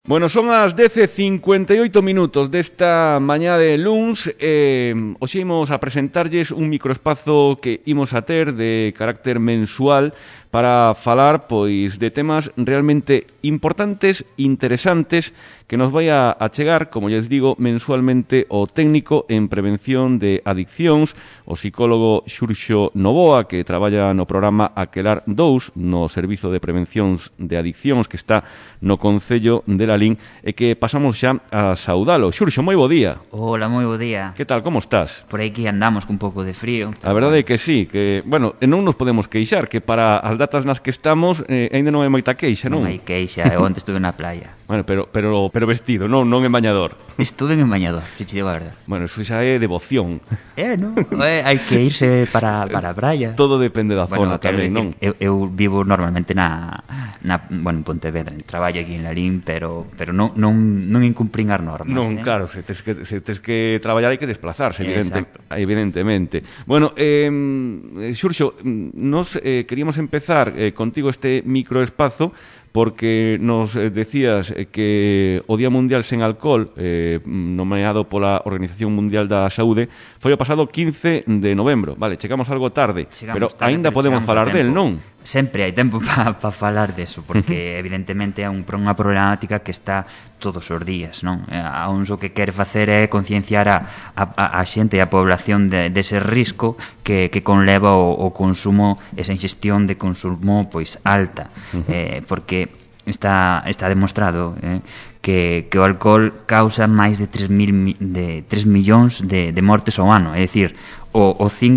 Bueno, son as 10:58 minutos desta mañá de luns. Hoxe imos a presentarlles un microespazo que imos a ter de carácter mensual para falar, pois, de temas realmente importantes, interesantes, que nos vai a chegar, como lles digo, mensualmente o técnico en prevención de adiccións, o psicólogo Xurxo Novoa, que traballa no programa Aquelar 2, no Servizo de Prevencións de Adiccións, que está no Concello de Lalín, e que pasamos xa a saudalo. Xurxo, moi bo día. Hola, moi bo día. Que tal, como estás? Por aí que andamos con un pouco de frío. A verdade é que sí, que, bueno, non nos podemos queixar, que para as datas nas que estamos ainda non hai moita queixa, non? Non hai queixa, eu onte estuve na playa. Bueno, pero vestido, non en bañador. Estuve en bañador, se te digo a verdade. Bueno, eso xa é devoción. Non? Hai que irse para a praia. Todo depende da zona tamén, non? Eu vivo normalmente en Pontevedra, traballo aquí en Lalín, pero non incumprín as normas. Non, claro, se tes que traballar hai que desplazarse, evidentemente. Bueno, Xurxo, nos queríamos empezar contigo este microespazo porque nos decías que o Día Mundial sen Alcohol, nomeado pola Organización Mundial da Saúde, foi o pasado 15 de novembro. Vale, chegamos algo tarde, pero aínda podemos falar del, non? Sempre hai tempo para falar deso, porque evidentemente é unha problemática que está todos os días, non? A uns o que quere facer é concienciar a xente e a población dese risco que conleva o consumo, esa ingestión de consumo pois alta, porque está demostrado que o alcohol causa máis de 3 millóns de mortes ao ano, é dicir, o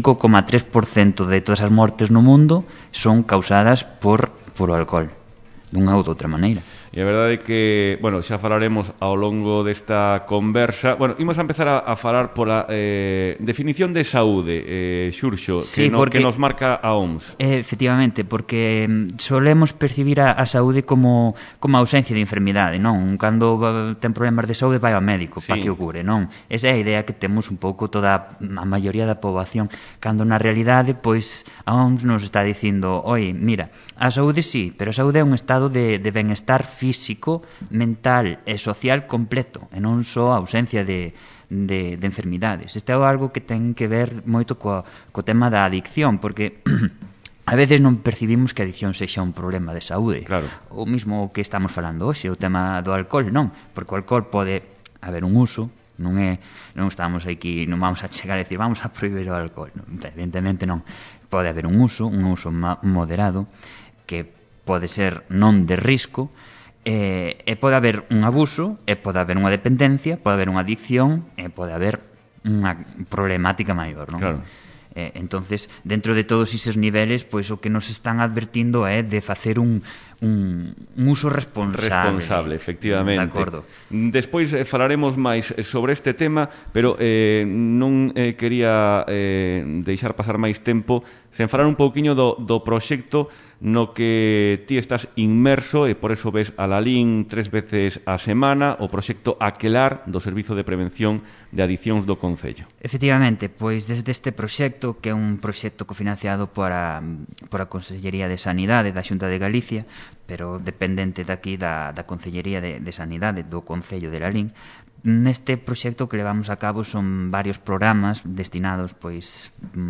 5,3% de todas as mortes no mundo son causadas por o alcohol, dunha ou doutra maneira. E a verdade é que, bueno, xa falaremos ao longo desta conversa. Bueno, imos a empezar a falar pola definición de saúde, Xurxo, sí, que nos marca a OMS. Efectivamente, porque solemos percibir a saúde como ausencia de enfermidade, non? Cando ten problemas de saúde vai ao médico, sí, para que o cure, non? Esa é a idea que temos un pouco toda a maioría da poboación, cando na realidade, pois, a OMS nos está dicindo, oi, mira, a saúde sí, pero a saúde é un estado de benestar físico, mental e social completo, e non só a ausencia de enfermidades. Isto é algo que ten que ver moito co tema da adicción, porque a veces non percibimos que a adicción sexa un problema de saúde. Claro. O mismo que estamos falando hoxe, o tema do alcohol, non, porque o alcohol pode haber un uso, non estamos aquí, non vamos a chegar a decir vamos a prohibir o alcohol, non, evidentemente non. Pode haber un uso moderado, que pode ser non de risco, e pode haber un abuso, e pode haber unha dependencia, pode haber unha adicción, e pode haber unha problemática maior, non? Claro. Entonces, dentro de todos esos niveles, pois o que nos están advertindo é de facer un uso responsable, efectivamente. De acordo. Despois falaremos máis sobre este tema, pero non quería deixar pasar máis tempo sen falar un pouquiño do proxecto no que ti estás inmerso e por eso ves a Lalín 3 veces a semana, o proxecto Aquelar do Servizo de Prevención de Adiccións do Concello. Efectivamente, pois desde este proxecto, que é un proxecto cofinanciado por a Consellería de Sanidade da Xunta de Galicia, pero dependente daqui da Consellería de Sanidade do Concello de Lalín, neste proxecto que levamos a cabo son varios programas destinados, pois,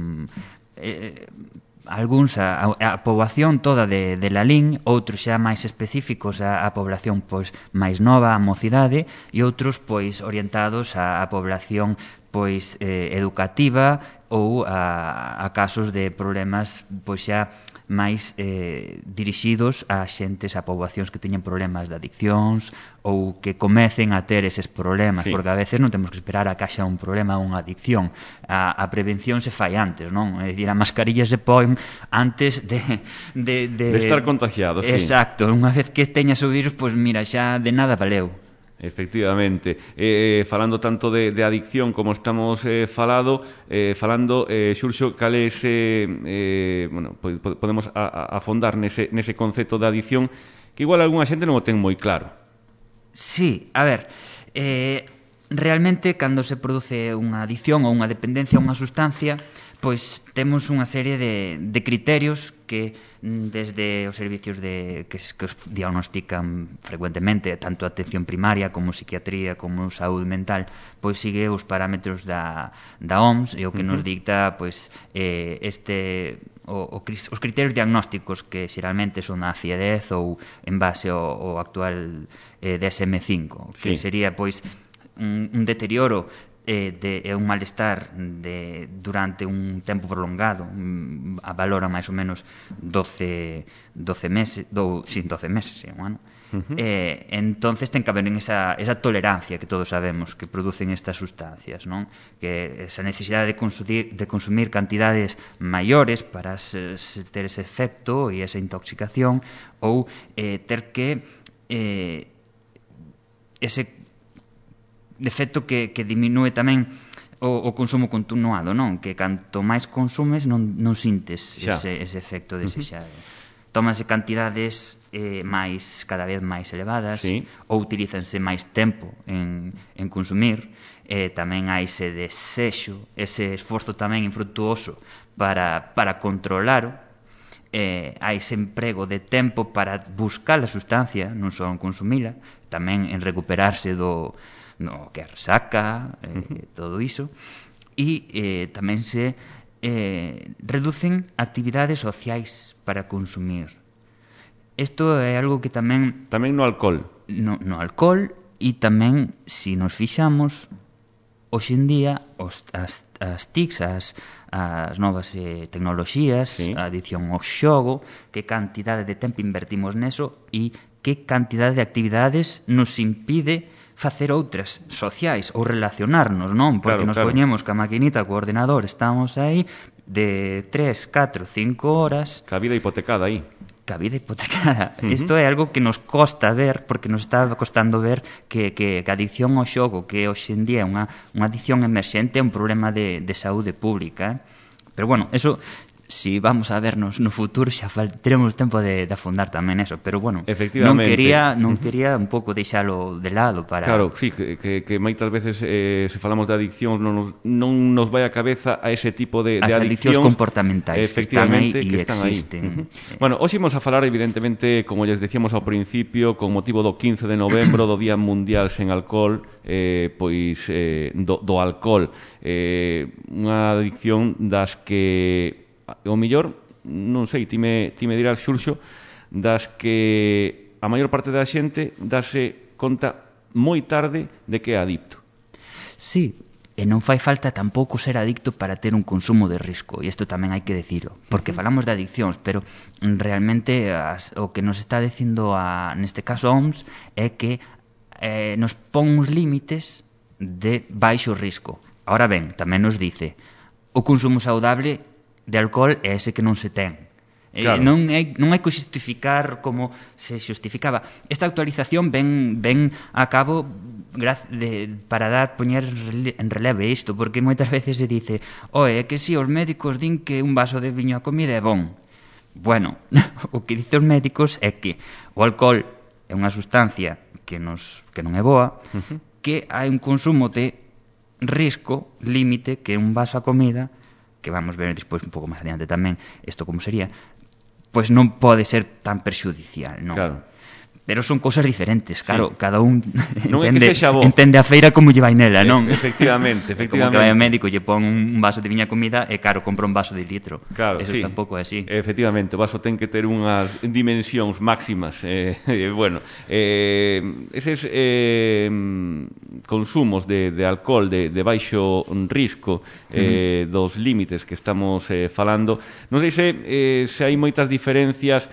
algúns a poboación toda de Lalín, outros xa máis específicos a población pois máis nova, a mocidade, e outros pois orientados a población pois educativa ou a casos de problemas pois xa máis dirixidos a xentes, a poboacións que teñen problemas de adiccións ou que comecen a ter eses problemas, sí, porque a veces non temos que esperar a que haxa un problema ou unha adicción. A prevención se fai antes, non? É dicir, a mascarilla se pon antes de estar contagiado, sí. Exacto, unha vez que teñas o virus, pois mira, xa de nada valeu. Efectivamente, falando tanto de adicción como estamos falando, Xurxo, cales bueno, podemos afondar nese concepto de adicción que igual algunha xente non o ten moi claro. Sí, a ver, realmente, cando se produce unha adicción ou unha dependencia a unha sustancia, pois temos unha serie de criterios que desde os servicios que os diagnostican frecuentemente, tanto a atención primaria como psiquiatría como saúde mental, pois sigue os parámetros da OMS e o que nos dicta pois os criterios diagnósticos que xeralmente son a CIE-10 ou en base ao actual DSM-5, que sería pois un deterioro e un malestar durante un tempo prolongado, valora máis ou menos 12 meses, 12 meses, un ano. Entonces ten que haber esa tolerancia que todos sabemos que producen estas sustancias, non? Que esa necesidade de consumir cantidades maiores para ter ese efecto e esa intoxicación, ou ter que ese defecto que diminúe tamén o consumo continuado, non? Que canto máis consumes non sintes ese efecto desexado. Tómanse cantidades cada vez máis elevadas, ou utilízanse máis tempo en consumir, tamén hai ese desexo, ese esforzo tamén infrutuoso para controlalo, hai ese emprego de tempo para buscar a sustancia, non só en consumila, tamén en recuperarse do que a resaca, todo iso, e tamén se reducen actividades sociais para consumir. Isto é algo que tamén... Tamén no alcohol. No alcohol, e tamén, se nos fixamos, hoxe en día, as TICs, as novas tecnoloxías, a adicción ao xogo, que cantidade de tempo invertimos neso e que cantidade de actividades nos impide facer outras sociais ou relacionarnos, non? Porque nos poñemos ca maquinita, co ordenador, estamos aí de 3, 4, 5 horas... Ca vida hipotecada aí. Ca vida hipotecada. Isto é algo que nos costa ver, porque nos está costando ver que a adicción ao xogo, que hoxe en día é unha adicción emerxente, é un problema de saúde pública. Pero, bueno, eso... Si vamos a vernos no futuro xa teremos tempo de afondar tamén eso, pero bueno, non quería un pouco deixalo de lado para... Claro, sí, que moitas veces se falamos de adiccións non nos vai a cabeza a ese tipo de adiccións comportamentais efectivamente, que están aí e existen. Bueno, hoxe imos a falar evidentemente, como lles decíamos ao principio, con motivo do 15 de novembro, do Día Mundial sen Alcohol, pois do alcohol, unha adicción das que o mellor, non sei, ti me dirás, Xurxo, das que a maior parte da xente dase conta moi tarde de que é adicto. Sí, e non fai falta tampouco ser adicto para ter un consumo de risco, e isto tamén hai que decirlo, porque falamos de adiccións, pero realmente o que nos está dicindo neste caso a OMS é que nos pon uns límites de baixo risco. Ahora ben, tamén nos dice o consumo saudable de alcohol é ese que non se ten. Claro. Non hai que justificar como se justificaba. Esta actualización ven a cabo para poñer en releve isto, porque moitas veces se dice é que si os médicos din que un vaso de viño a comida é bon. Bueno, o que dicen os médicos é que o alcohol é unha sustancia que non é boa, que hai un consumo de risco, límite, que un vaso a comida, que vamos ver despois un pouco máis adiante tamén, isto como sería, pois non pode ser tan perxudicial, non? Claro. Pero son cousas diferentes, claro, cada un entende a feira como lle vai nela, non? Efectivamente. Como que vai ao médico, lle pon un vaso de viña comida e, claro, compra un vaso de litro. Claro, eso tampouco é así. Efectivamente, o vaso ten que ter unhas dimensións máximas. Bueno, eses consumos de alcohol de baixo risco, dos límites que estamos falando, non sei se hai moitas diferencias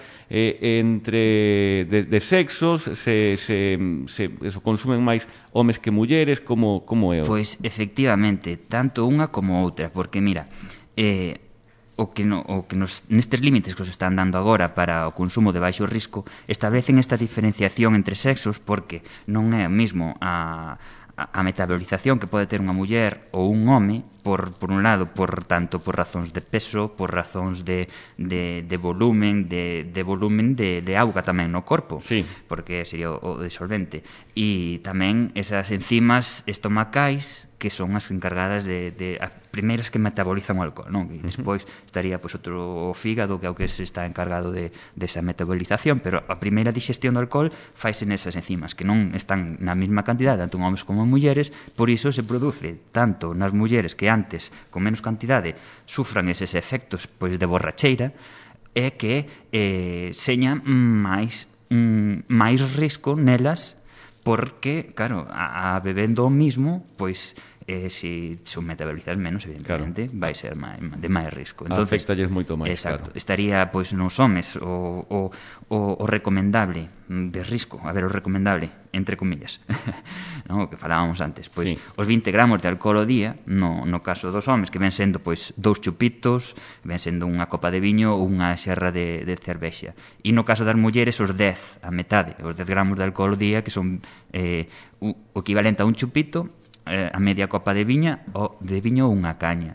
entre de sexos, se consumen máis homes que mulleres, como é? Pois, efectivamente, tanto unha como outra, porque, mira, nestes límites que os están dando agora para o consumo de baixo risco, establecen esta diferenciación entre sexos porque non é o mismo a a metabolización que pode ter unha muller ou un home, por un lado, tanto por razóns de peso, por razóns de volumen, de volumen de auga tamén no corpo, sí, porque sería o disolvente. E tamén esas enzimas estomacais que son as encargadas de as primeiras que metabolizan o alcohol, non? E despois estaría pois outro o fígado, que é o que se está encargado desa metabolización, pero a primeira digestión do alcohol faise nesas enzimas, que non están na mesma cantidade, tanto en homens como en mulleres, por iso se produce tanto nas mulleres que antes, con menos cantidade, sufran eses efectos pois de borracheira, e que seña máis risco nelas, porque, claro, a bebendo o mismo, pois se o metabolizas menos, evidentemente, vai ser de máis risco. Afectalles moito máis, exacto, claro. Estaría, pois, nos homes o recomendable de risco, a ver, o recomendable, entre comillas, no, que falábamos antes, pois, sí, os 20 gramos de alcohol ao día, no caso dos homes, que ven sendo, pois, 2 chupitos, ven sendo unha copa de viño ou unha xerra de cervexa. E no caso das mulleres, os 10, a metade, os 10 gramos de alcohol ao día, que son o equivalente a un chupito, a media copa de viño ou unha caña.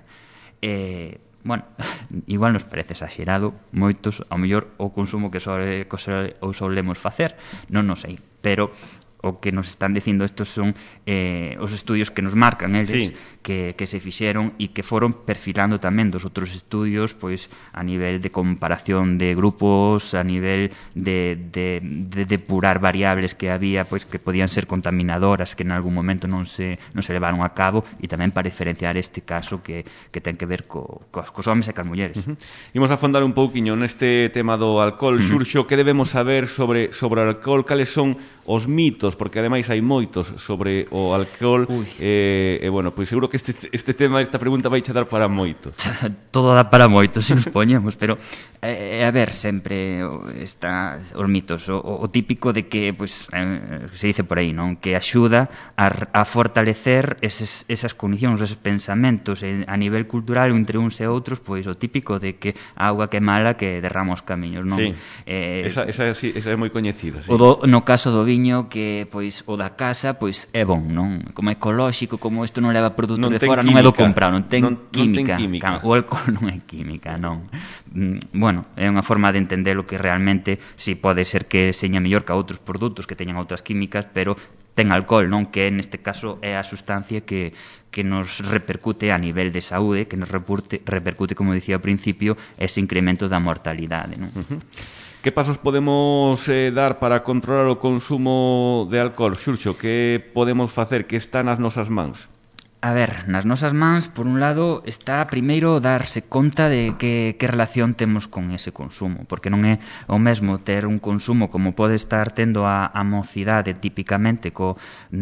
Bueno, igual nos parece exagerado moitos, ao mellor o consumo que solemos facer, non sei, pero o que nos están dicindo estos son os estudios que nos marcan eles, sí, que se fixeron e que foron perfilando tamén dos outros estudios, pois a nivel de comparación de grupos, a nivel de depurar variables que había, pois que podían ser contaminadoras, que en algún momento non se levaron a cabo, e tamén para diferenciar este caso que ten que ver cos homes e cas mulleres. Imos a afondar un pouquiño neste tema do alcohol. Xurxo, que debemos saber sobre o alcohol? Cales son os mitos? Porque ademais hai moitos sobre o alcohol, bueno, pois seguro que este tema, esta pregunta vai che dar para moito. Todo dá para moito, se nos poñemos, pero a ver, sempre está os mitos, o típico de que, pois, se dice por aí, non? Que axuda a fortalecer esas cognicións, esos pensamentos a nivel cultural entre uns e outros, pois o típico de que a auga que é mala que derrama os camiños, non? Sí, esa é moi coñecida, sí. No caso do viño, que pois o da casa pois é bon, non? Como é ecolóxico, como isto non leva produto de fora, non é do comprar, non ten química. O alcohol non é química, non. Bueno, é unha forma de entender o que realmente si pode ser que seña mellor que outros produtos que teñan outras químicas, pero ten alcohol, non? Que neste caso é a sustancia que nos repercute a nivel de saúde, que nos repercute, como dicía ao principio, ese incremento da mortalidade, non? Que pasos podemos dar para controlar o consumo de alcohol, Xurxo? Que podemos facer? Que está nas nosas mans? A ver, nas nosas mans, por un lado, está primeiro darse conta de que relación temos con ese consumo, porque non é o mesmo ter un consumo como pode estar tendo a mocidade típicamente cos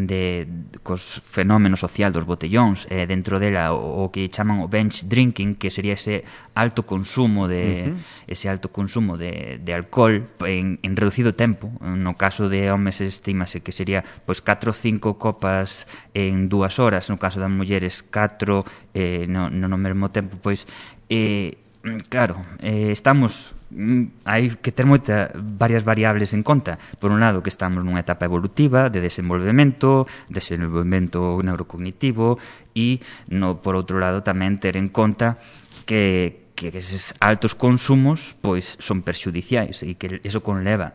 fenómenos social dos botellóns, dentro dela o que chaman o bench drinking, que sería ese alto consumo de alcohol en reducido tempo. No caso de homes estímase que sería pois 4 ou 5 copas en 2 horas, no caso das mulleres 4 no mesmo tempo, pois claro, estamos hai que ter varias variables en conta. Por un lado, que estamos nunha etapa evolutiva de desenvolvemento neurocognitivo, e por outro lado tamén ter en conta que eses altos consumos pois son perxudiciais e que eso conleva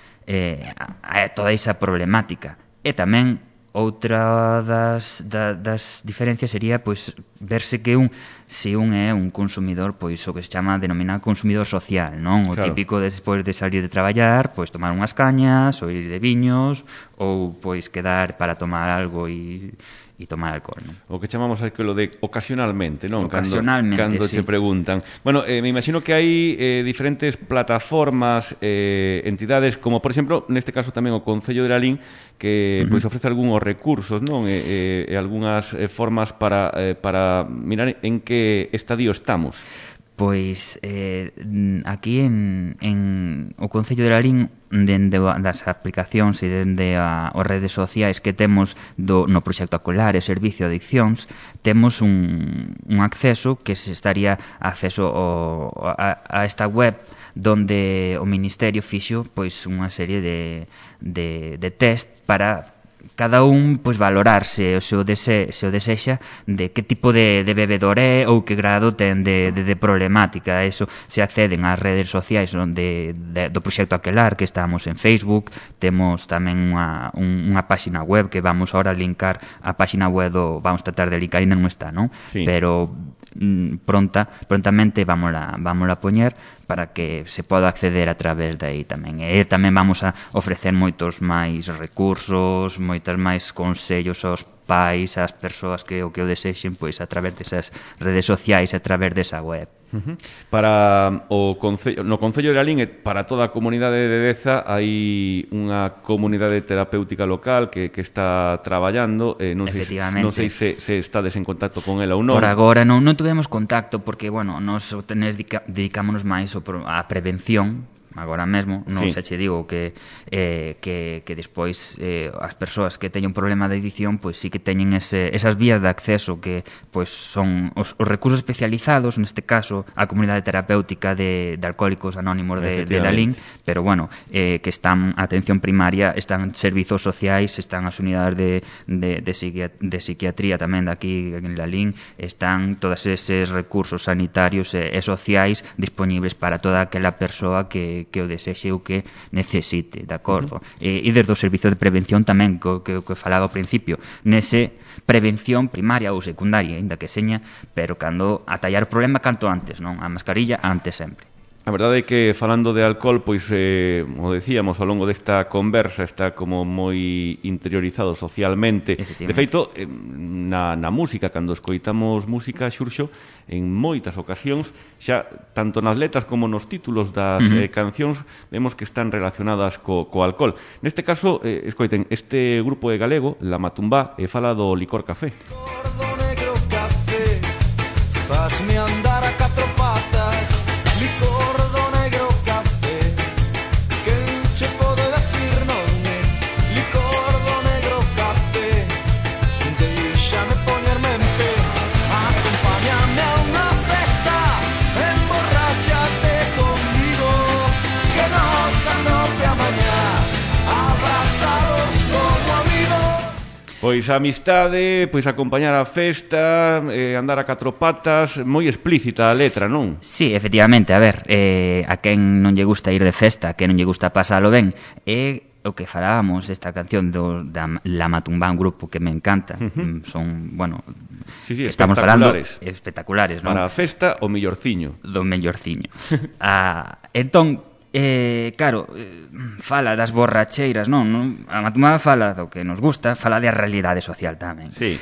a toda esa problemática. E tamén outra das diferencias sería pois verse que se un é un consumidor, pois o que se chama denominar consumidor social, non? O típico despois de salir de traballar, pois tomar unhas cañas, ou ir de viños, ou pois quedar para tomar algo e tomar alcohol, non? O que chamamos aquilo de ocasionalmente, non? Ocasionalmente, cando sí. Te preguntan. Bueno, me imagino que hai diferentes plataformas, entidades, como por exemplo, neste caso tamén o Concello de Lalín, que pois ofrece algúns recursos, non? E algunhas formas para mirar en que estadio estamos. Pois aquí en o Concello de Lalín, dende das aplicacións e dende as redes sociais que temos no proxecto Acolar e Servicio de Adiccións, temos un acceso que se estaría acceso a esta web, donde o Ministerio fixo pois unha serie de test para cada un pois valorarse se o desexa de que tipo de bebedor é ou que grado ten de problemática. Eso se acceden ás redes sociais do proxecto Aquelar, que estamos en Facebook, temos tamén unha páxina web que vamos ahora a linkar a páxina web vamos tratar de linkar, ainda non está, non? Sí. Pero prontamente vámola a poñer para que se poda acceder a través de aí tamén. E tamén vamos a ofrecer moitos máis recursos, moitas máis consellos aos pais, ás persoas que o desexen, pois a través desas redes sociais, a través desa web. Para no Concello de Lalín e para toda a comunidade de Deza hai unha comunidade terapéutica local que está traballando, non sei se estades en contacto con ela ou non. Por agora non tivemos contacto porque, bueno, nos dedicámonos máis á prevención agora mesmo, non sí. Xa che digo que despois as persoas que teñen un problema de adicción pois sí que teñen esas vías de acceso que pois son os recursos especializados, neste caso a comunidade terapéutica de Alcohólicos Anónimos de Lalín, pero bueno, que están a atención primaria, están servizos sociais, están as unidades de psiquiatría tamén de aquí en Lalín, están todos eses recursos sanitarios e sociais dispoñibles para toda aquela persoa que o desexe ou que necesite, de acordo? E desde o servizo de prevención tamén, que falaba ao principio, nese prevención primaria ou secundaria, ainda que seña, pero cando atallar o problema canto antes, non? A mascarilla antes sempre. A verdade é que falando de alcohol, pois, o decíamos, ao longo desta conversa está como moi interiorizado socialmente. De feito, na música, cando escoitamos música, Xurxo, en moitas ocasións, xa tanto nas letras como nos títulos das cancións, vemos que están relacionadas co alcohol. Neste caso, escoiten, este grupo é galego, La Matumbá, fala do licor café. Gordo negro café, fasme andar a catro patas, licor do negro café, que che pode decir non é, licor do negro café, deixame poñerme en pé, acompáñame a unha festa, emborráchate conmigo, que nos anope a mañá, abrazados como amigos. Pois a amistade, pois acompañar a festa, andar a catro patas, moi explícita a letra, non? Sí, efectivamente, a ver, a quen non lle gusta ir de festa, a quen non lle gusta pasalo ben, o que falábamos esta canción da La Matumbá, un grupo que me encanta, son, bueno, sí, estamos falando espectaculares, non? Para a festa, o mellorciño. Do mellorciño. Entón, claro, fala das borracheiras, non? A Matumbá fala do que nos gusta, fala da realidade social tamén. Sí.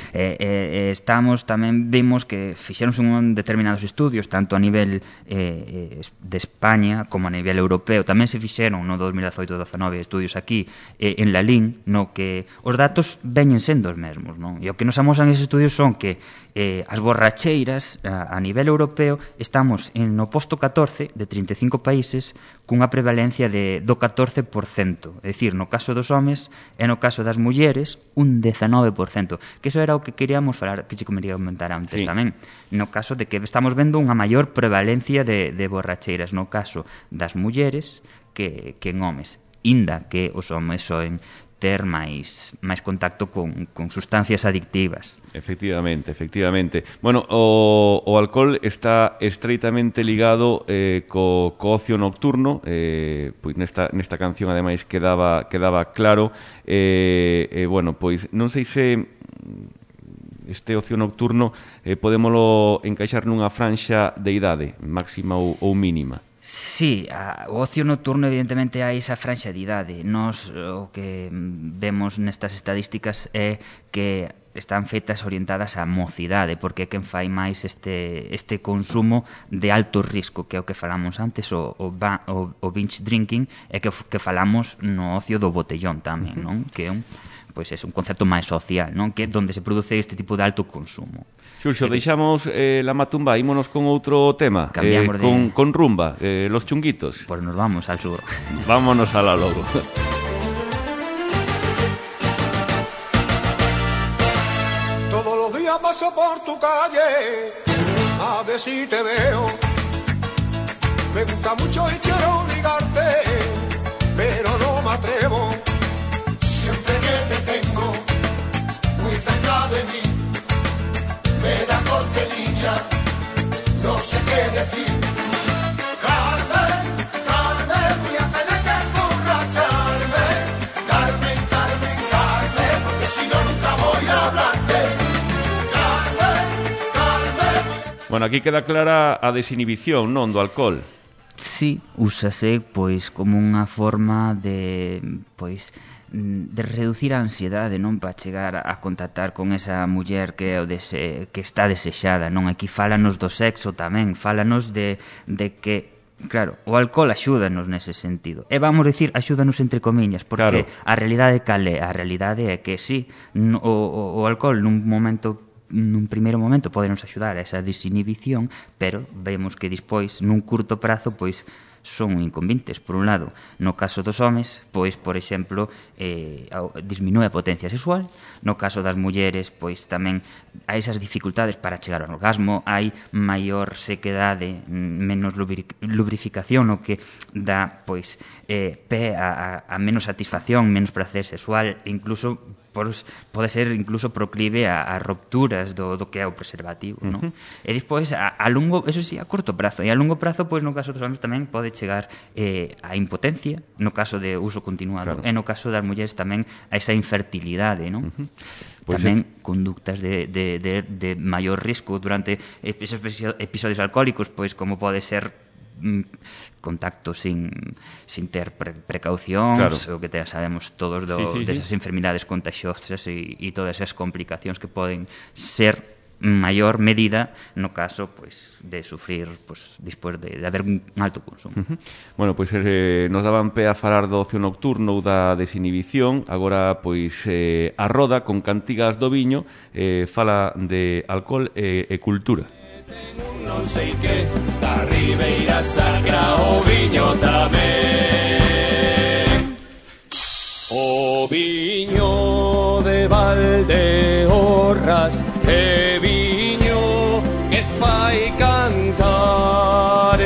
Tamén vimos que fixeronse un determinados estudios, tanto a nivel de España como a nivel europeo. Tamén se fixeron no 2018-19 estudios aquí en Lalín, no que os datos veñen sendo os mesmos, non? E o que nos amosan eses estudios son que as borracheiras a nivel europeo estamos no posto 14 de 35 países cunha prevalencia do 14%, é dicir, no caso dos homes e no caso das mulleres un 19%, que iso era o que queríamos falar, que che quería comentar antes tamén, no caso de que estamos vendo unha maior prevalencia de borracheiras no caso das mulleres que en homes, inda que os homes soen ter máis contacto con sustancias adictivas. Efectivamente. Bueno, o alcohol está estreitamente ligado co ocio nocturno, pois nesta canción ademais quedaba claro, bueno, pois non sei se este ocio nocturno podémolo encaixar nunha franxa de idade, máxima ou mínima. Sí, o ocio nocturno evidentemente hai esa franxa de idade. Nos o que vemos nestas estadísticas é que están feitas orientadas á mocidade, porque é quen fai máis este consumo de alto risco, que é o que falamos antes, o binge drinking, e que falamos no ocio do botellón tamén, non? Que é un concepto máis social, non? Que é onde se produce este tipo de alto consumo. Xurxo, deixamos La Matumbá, ímonos con outro tema, con rumba, los chunguitos. Pues nos vamos al sur. Vámonos a la logo. Todos los días paso por tu calle a ver si te veo. Me gusta mucho y quiero ligarte, pero no me atrevo. Siempre que te tengo Bueno, aquí queda clara a desinhibición, non, do alcohol. Sí, úsase pois como unha forma de reducir a ansiedade, non, para chegar a contactar con esa muller que está desexada, non? Aquí fálanos do sexo tamén, fálanos de que claro, o alcohol axúdanos nese sentido. E vamos dicir, axúdanos entre comiñas, porque claro, a realidade cal é? A realidade é que sí, o alcohol nun primeiro momento podenos axudar a esa desinhibición, pero vemos que despois, nun curto prazo, pois son inconvenientes. Por un lado, no caso dos homes, pois, por exemplo, disminúe a potencia sexual. No caso das mulleres, pois tamén hai esas dificultades para chegar ao orgasmo, hai maior sequedade, menos lubrificación, o que dá, pois, pé a menos satisfacción, menos placer sexual, e incluso pode ser incluso proclive a rupturas do que é o preservativo, non? E despois, a longo, eso sí, a curto prazo, e a longo prazo, pois, no caso dos homens tamén pode chegar a impotencia, no caso de uso continuado, claro, e no caso das mulleres tamén a esa infertilidade, non? Pues tamén conductas de maior risco durante esos episodios alcohólicos, pois como pode ser contacto sin ter precaucións, claro, o que sabemos todos desas enfermidades contagiosas e todas esas complicacións que poden ser maior medida no caso, pois, de sufrir, pois, despois de haber un alto consumo. Bueno, pois nos daban pé a falar do ocio nocturno ou da desinhibición. Agora, pois, a Roda con Cantigas do Viño fala de alcohol e cultura. Non sei que da Ribeira Sacra o viño tamén. O viño de Valdeorras é viño que fai cantar.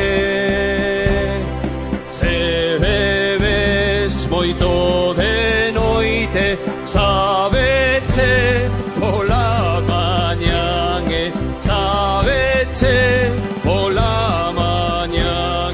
Se bebes moito de noite, sabeche pola mañan, sabeche pola mañan.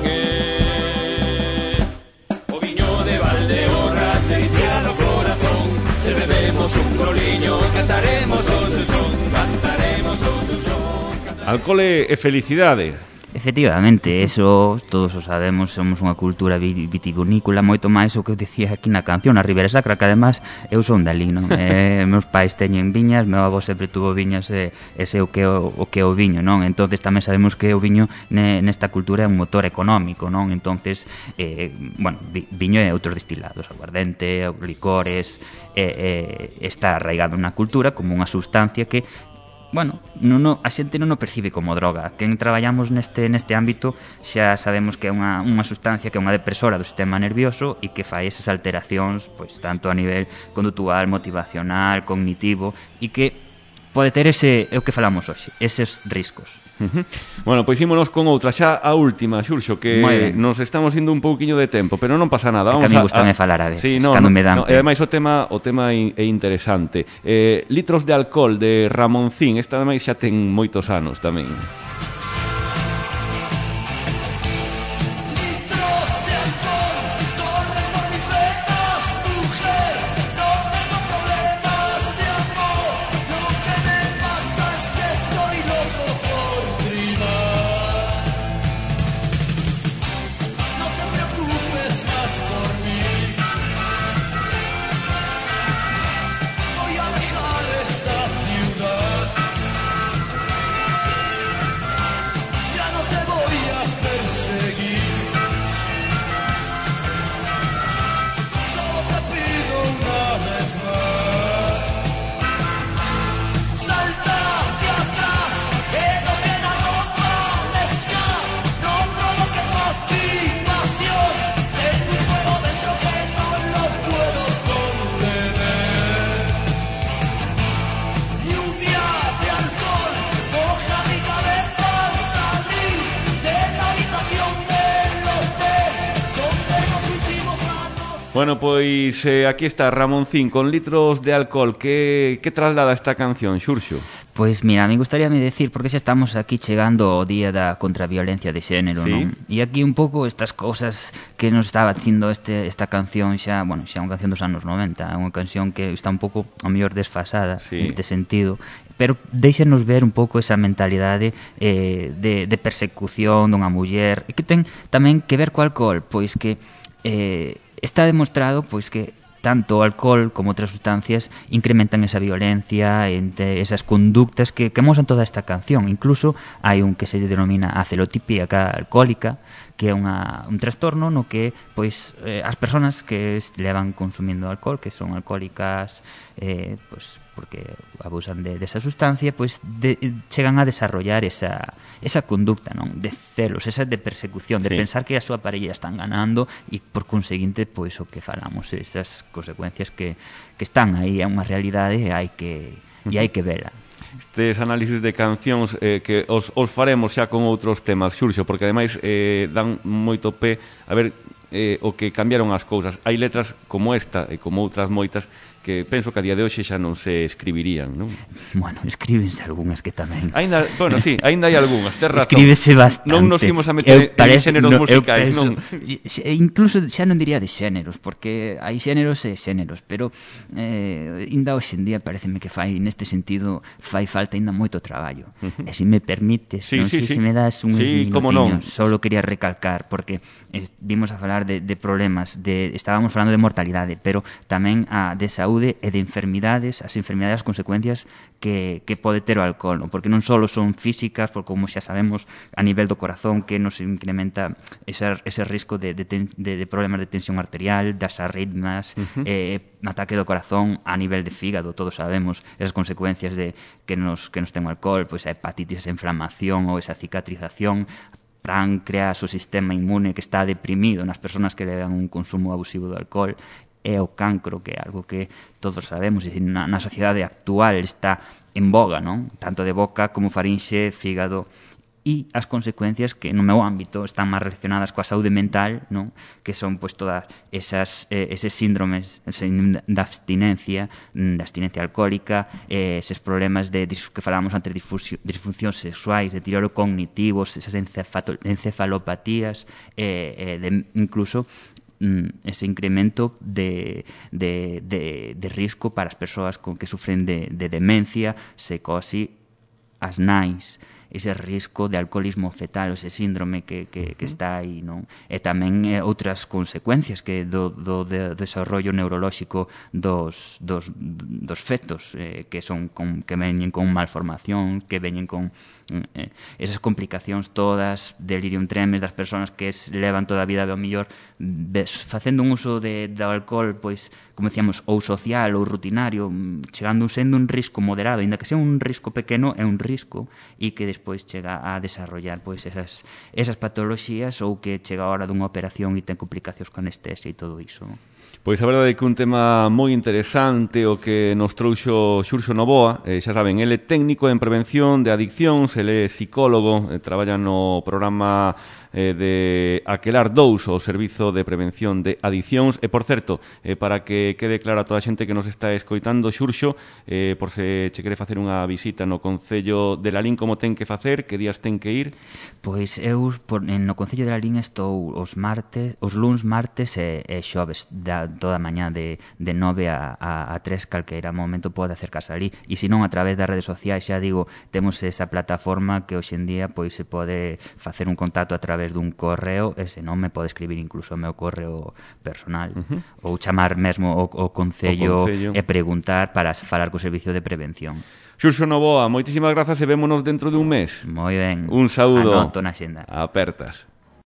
O viño de Valdeorras delicia no corazón. Se bebemos un groliño, cantaremos o seu son, cantaremos o seu son. Alcohol e felicidade. Efectivamente, eso todos o sabemos, somos unha cultura vitivinícola, moito máis o que eu dicía aquí na canción, a Ribeira Sacra, que además eu son dali, non? Meus pais teñen viñas, meu avó sempre tuvo viñas, e sei o que é o viño, non? Entonces tamén sabemos que o viño nesta cultura é un motor económico, non? Entonces, bueno, viño e outros destilados, aguardente, licores, está arraigado na cultura como unha sustancia que, bueno, a xente non o percibe como droga. Quen traballamos neste ámbito xa sabemos que é unha sustancia que é unha depresora do sistema nervioso e que fai esas alteracións, pois, tanto a nivel conductual, motivacional, cognitivo, e que pode ter o que falamos hoxe, eses riscos. Bueno, pois ímonos con outra, xa a última, Xurxo, que nos estamos indo un pouquiño de tempo, pero non pasa nada. Vamos, que a mí gustame falar a veces, cando me dan. E ademais o tema é interesante. Litros de alcohol de Ramoncín, esta ademais xa ten moitos anos tamén. Bueno, pois aquí está Ramoncín con litros de alcohol. Que traslada esta canción, Xurxo? Pois mira, me gustaríame decir, porque xa estamos aquí chegando ao día da contraviolencia de xénero, Sí. non? E aquí un pouco estas cousas que nos estaba dicindo esta canción xa, bueno, xa é unha canción dos anos 90, é unha canción que está un pouco a mellor desfasada Sí. neste sentido, pero deixanos ver un pouco esa mentalidade de persecución dunha muller, e que ten tamén que ver co alcohol, pois que está demostrado pois que tanto o alcohol como outras sustancias incrementan esa violencia, entre esas conductas que amosan toda esta canción. Incluso hai un que se denomina a celotipia alcohólica, que é un trastorno no que pois as persoas que levan consumindo alcohol, que son alcohólicas, pois porque abusan desa sustancia, pois chegan a desarrollar esa conducta, non, de celos, esa de persecución, de pensar que a súa parella están ganando e por conseguinte, pois o que falamos, esas consecuencias que están aí, é unha realidade e hai que vela. Estes análisis de cancións que os faremos xa con outros temas, Xurxo, porque ademais dan moito pé a ver o que cambiaron as cousas. Hai letras como esta e como outras moitas que penso que a día de hoxe xa non se escribirían, non? Bueno, escríbense algunhas que tamén. Bueno, sí, aínda hai algunhas, tes razón. Escríbese bastante. Non nos imos a meter en xéneros musicais, non? Incluso xa non diría de xéneros, porque hai xéneros e xéneros, pero ainda hoxe en día pareceme que neste sentido fai falta ainda moito traballo. E se me permites, non sei se me das uns minutiños, solo quería recalcar, porque vimos a falar de problemas, estábamos falando de mortalidade, pero tamén de saúde e de enfermidades, as enfermidades, as consecuencias que pode ter o alcohol, non? Porque non só son físicas, porque como xa sabemos a nivel do corazón que nos incrementa ese risco de problemas de tensión arterial, das arritmias, ataque do corazón, a nivel de fígado, todos sabemos esas consecuencias que nos ten o alcohol, pois a hepatitis, a inflamación ou esa cicatrización, páncreas, o sistema inmune que está deprimido nas persoas que levan un consumo abusivo do alcohol, e o cancro, que é algo que todos sabemos, e na sociedade actual está en boga, non? Tanto de boca como farinxe, fígado, e as consecuencias que no meu ámbito están máis relacionadas coa saúde mental, non? Que son pois todas eses síndromes da abstinencia alcohólica, eses problemas que falábamos antes, disfuncións sexuais, deterioro cognitivos, esas encefalopatías, incluso ese incremento de risco para as persoas que sufren de demencia, psicose, as nais, ese risco de alcoholismo fetal, ese síndrome que está aí, non? E tamén outras consecuencias que do desarrollo neurolóxico dos fetos, que veñen con malformación, que veñen con esas complicacións todas, delirium tremens das persoas que levan toda a vida ao mellor facendo un uso do alcohol, pois, como decíamos, ou social ou rutinario, sendo un risco moderado, ainda que sea un risco pequeno, é un risco, e que despois chega a desarrollar pois esas patoloxías, ou que chega a hora dunha operación e ten complicacións con anestesia e todo iso. Pois a verdade é que un tema moi interesante o que nos trouxo Xurxo Novoa, xa saben, ele é técnico en prevención de adiccións, ele é psicólogo, traballa no programa de Aquelar 2, o Servizo de Prevención de Adiccións. E, por certo, para que quede claro a toda a xente que nos está escoitando, Xurxo, por se che quere facer unha visita no Concello de Lalín, como ten que facer, que días ten que ir? Pois eu no Concello de Lalín estou os luns, martes e xoves, toda a mañá de 9 a 3, calqueira momento pode acercarse ali, e se non a través das redes sociais, xa digo, temos esa plataforma que hoxe en día pois se pode facer un contacto a través dun correo, e se non me pode escribir incluso o meu correo personal, ou chamar mesmo o Concello e preguntar para falar co Servicio de Prevención. Xurxo Novoa, moitísimas grazas e vémonos dentro dun mes. Moi ben. Un saúdo. Anoto na xenda. Apertas.